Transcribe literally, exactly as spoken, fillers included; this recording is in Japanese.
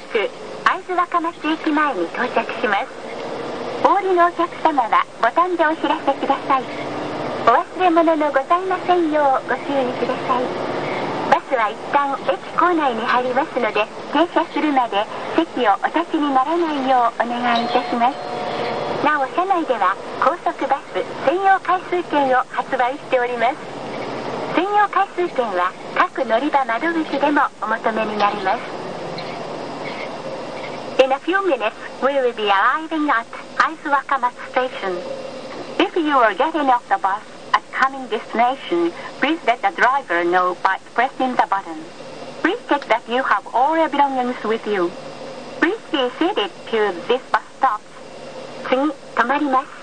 く会津若松駅前に到着します。お降りのお客様はボタンでお知らせください。お忘れ物のございませんようご注意ください。バスは一旦駅構内に入りますので、停車するまで席をお立ちにならないようお願いいたします。なお車内では高速バス専用回数券を発売しております。専用回数券は各乗り場窓口でもお求めになります。In a few minutes, we will be arriving at Aizuwakamatsu Station. If you are getting off the bus at coming destination, please let the driver know by pressing the button. Please check that you have all your belongings with you. Please be seated till this bus stops. 次、止まります。